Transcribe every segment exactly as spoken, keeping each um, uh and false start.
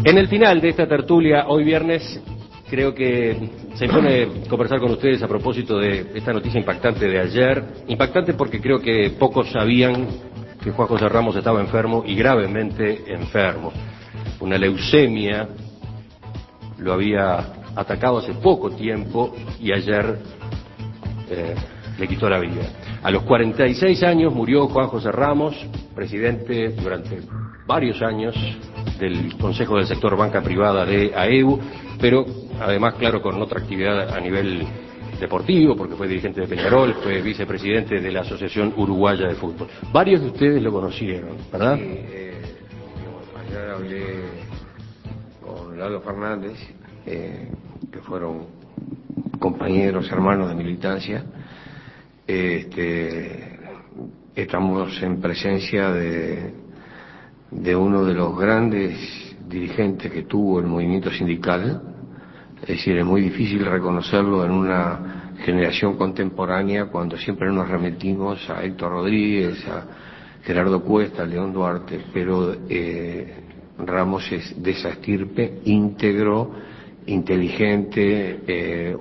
En el final de esta tertulia, hoy viernes, creo que se impone conversar con ustedes a propósito de esta noticia impactante de ayer. Impactante porque creo que pocos sabían que Juan José Ramos estaba enfermo y gravemente enfermo. Una leucemia lo había atacado hace poco tiempo y ayer eh, le quitó la vida. A los cuarenta y seis años murió Juan José Ramos, presidente durante varios años del Consejo del Sector Banca Privada de A E U, pero además, claro, con otra actividad a nivel deportivo, porque fue dirigente de Peñarol, fue vicepresidente de la Asociación Uruguaya de Fútbol. Varios de ustedes lo conocieron, ¿verdad? Sí, eh, ayer hablé con Lalo Fernández, eh, que fueron compañeros, hermanos de militancia. Este, estamos en presencia de, de uno de los grandes dirigentes que tuvo el movimiento sindical. Es decir, es muy difícil reconocerlo en una generación contemporánea cuando siempre nos remitimos a Héctor Rodríguez, a Gerardo Cuesta, a León Duarte, pero eh, Ramos es de esa estirpe, íntegro, inteligente, eh,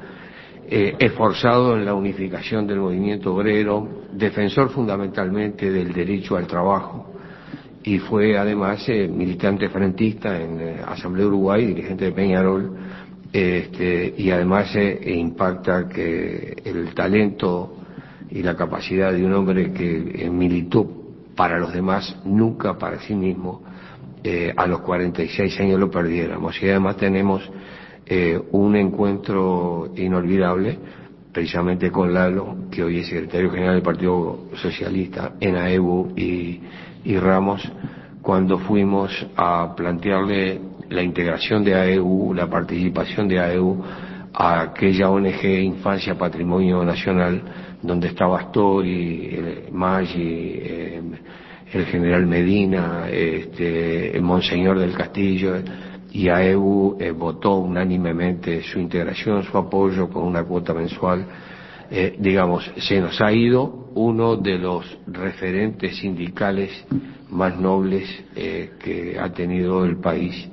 eh, esforzado en la unificación del movimiento obrero, defensor fundamentalmente del derecho al trabajo, y fue además eh, militante frentista en eh, Asamblea Uruguay, dirigente de Peñarol. Este, y además eh, impacta que el talento y la capacidad de un hombre que eh, militó para los demás, nunca para sí mismo, eh, a los cuarenta y seis años lo perdiéramos. Y además tenemos eh, un encuentro inolvidable, precisamente con Lalo, que hoy es secretario general del Partido Socialista en A E U, y, y Ramos, cuando fuimos a plantearle la integración de A E U, la participación de A E U a aquella O N G Infancia Patrimonio Nacional, donde estaba Astori, eh, Maggi, eh, el general Medina, este, el Monseñor del Castillo, y A E U eh, votó unánimemente su integración, su apoyo con una cuota mensual. Eh, digamos, se nos ha ido uno de los referentes sindicales más nobles eh, que ha tenido el país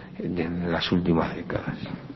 en las últimas décadas.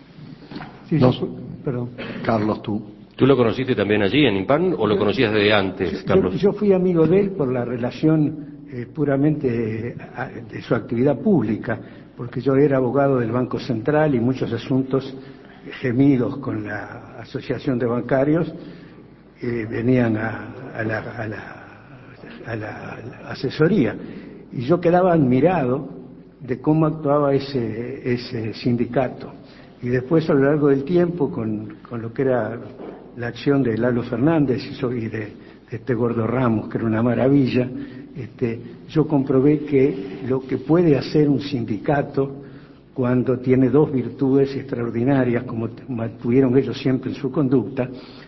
Sí, no, yo, perdón. Carlos, tú. ¿Tú lo conociste también allí en IMPAN o lo conocías desde antes, Carlos? Yo, yo fui amigo de él por la relación eh, puramente de, de su actividad pública, porque yo era abogado del Banco Central y muchos asuntos gemidos con la Asociación de Bancarios eh, venían a, a, la, a, la, a la asesoría. Y yo quedaba admirado de cómo actuaba ese, ese sindicato. Y después, a lo largo del tiempo, con, con lo que era la acción de Lalo Fernández y de, de este Gordo Ramos, que era una maravilla, este, yo comprobé que lo que puede hacer un sindicato cuando tiene dos virtudes extraordinarias, como tuvieron ellos siempre en su conducta,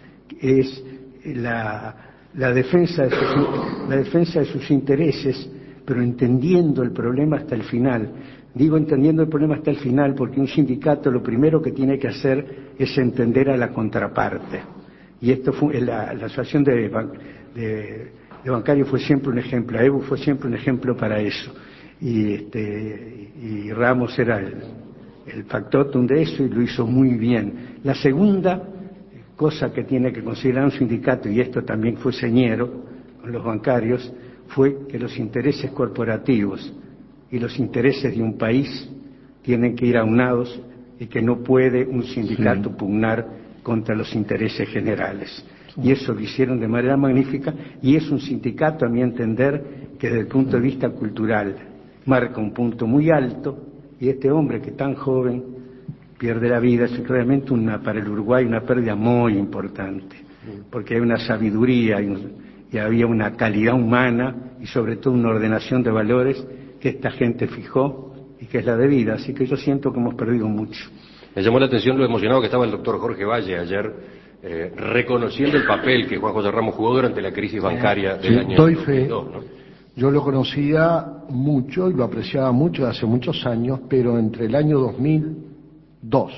es la, la, defensa de sus, la defensa de sus intereses, pero entendiendo el problema hasta el final. Digo entendiendo el problema hasta el final porque un sindicato lo primero que tiene que hacer es entender a la contraparte. Y esto fue, la, la asociación de, de, de bancarios fue siempre un ejemplo, A E U fue siempre un ejemplo para eso. Y, este, y Ramos era el, el factotum de eso y lo hizo muy bien. La segunda cosa que tiene que considerar un sindicato, y esto también fue señero con los bancarios, fue que los intereses corporativos y los intereses de un país tienen que ir aunados y que no puede un sindicato sí. pugnar contra los intereses generales. Y eso lo hicieron de manera magnífica, y es un sindicato, a mi entender, que desde el punto de vista cultural marca un punto muy alto, y este hombre que tan joven pierde la vida es realmente una, para el Uruguay una pérdida muy importante, porque hay una sabiduría y, un, y había una calidad humana y sobre todo una ordenación de valores que esta gente fijó y que es la debida, así que yo siento que hemos perdido mucho. Me llamó la atención lo emocionado que estaba el doctor Jorge Valle ayer, eh, reconociendo el papel que Juan José Ramos jugó durante la crisis bancaria del sí, año doy dos mil dos, fe. ¿no? Yo lo conocía mucho y lo apreciaba mucho de hace muchos años, pero entre el año dos mil dos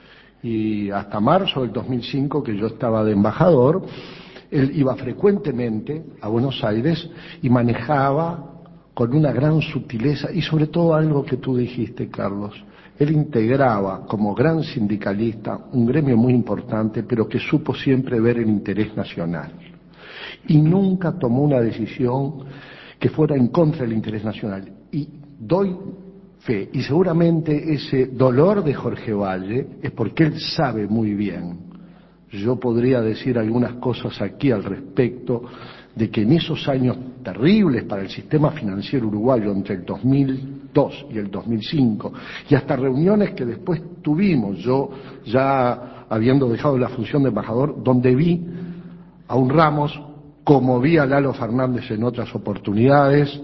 y hasta marzo del dos mil cinco, que yo estaba de embajador, él iba frecuentemente a Buenos Aires y manejaba con una gran sutileza y sobre todo algo que tú dijiste, Carlos. Él integraba como gran sindicalista un gremio muy importante, pero que supo siempre ver el interés nacional. Y nunca tomó una decisión que fuera en contra del interés nacional. Y doy fe, y seguramente ese dolor de Jorge Valle es porque él sabe muy bien. Yo podría decir algunas cosas aquí al respecto de que en esos años terribles para el sistema financiero uruguayo entre el dos mil dos y el dos mil cinco, y hasta reuniones que después tuvimos, yo ya habiendo dejado la función de embajador, donde vi a un Ramos, como vi a Lalo Fernández en otras oportunidades,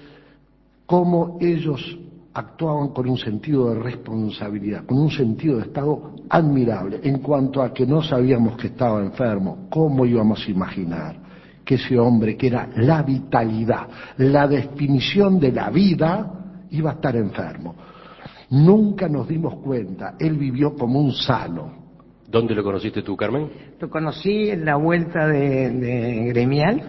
cómo ellos actuaban con un sentido de responsabilidad, con un sentido de Estado admirable, en cuanto a que no sabíamos que estaba enfermo. ¿Cómo íbamos a imaginar que ese hombre, que era la vitalidad, la definición de la vida, iba a estar enfermo? Nunca nos dimos cuenta, él vivió como un sano. ¿Dónde lo conociste tú, Carmen? Lo conocí en la vuelta de, de gremial,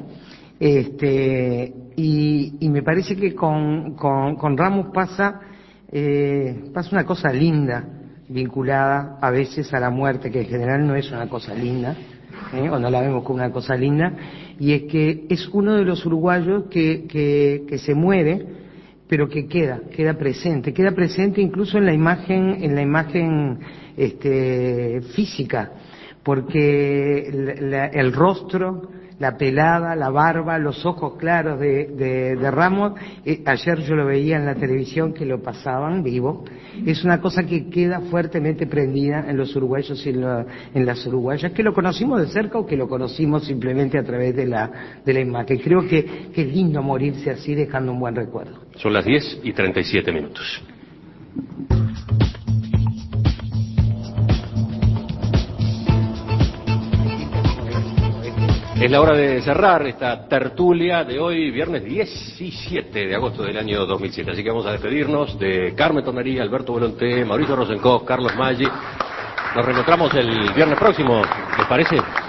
este, y, y me parece que con, con, con Ramos pasa, eh, pasa una cosa linda, vinculada a veces a la muerte, que en general no es una cosa linda, ¿eh? O no la vemos como una cosa linda, y es que es uno de los uruguayos que, que, que se muere, pero que queda, queda presente, queda presente incluso en la imagen, en la imagen este, física, porque la, la, el rostro, la pelada, la barba, los ojos claros de, de, de Ramos, eh, ayer yo lo veía en la televisión que lo pasaban vivo, es una cosa que queda fuertemente prendida en los uruguayos y en, la, en las uruguayas, que lo conocimos de cerca o que lo conocimos simplemente a través de la, de la imagen. Creo que, que es lindo morirse así dejando un buen recuerdo. Son las diez y treinta y siete minutos. Es la hora de cerrar esta tertulia de hoy, viernes diecisiete de agosto del año dos mil siete. Así que vamos a despedirnos de Carmen Tonería, Alberto Volonté, Mauricio Rosenkopf, Carlos Maggi. Nos reencontramos el viernes próximo, ¿les parece?